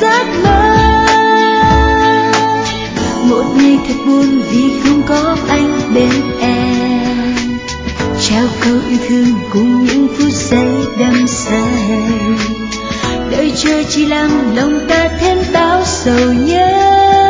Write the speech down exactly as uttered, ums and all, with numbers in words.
giấc mơ. Một ngày thật buồn vì không có anh bên em, trao câu yêu thương cùng những phút giây đắm say, đợi chờ chỉ làm lòng ta thêm bao sầu nhớ.